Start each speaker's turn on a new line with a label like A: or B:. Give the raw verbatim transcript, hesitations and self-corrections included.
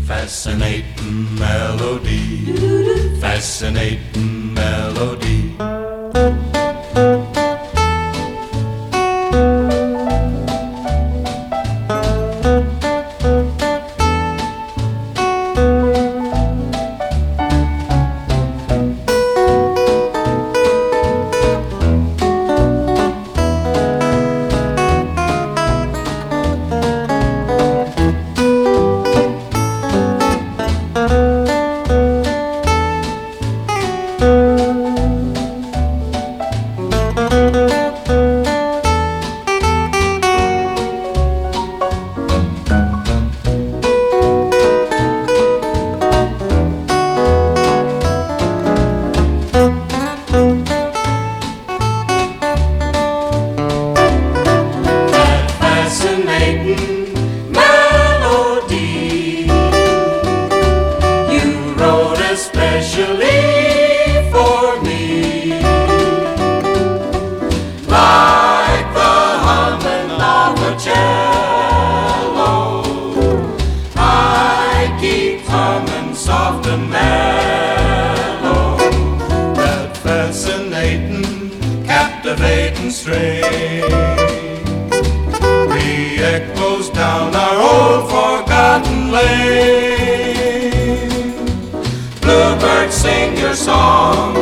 A: Fascinating melody, fascinating melody. Melody you wrote especially for me, like the humming of a cello. I keep humming soft and mellow, that fascinating, captivating strain echoes down our old forgotten lane. Bluebird, sing your song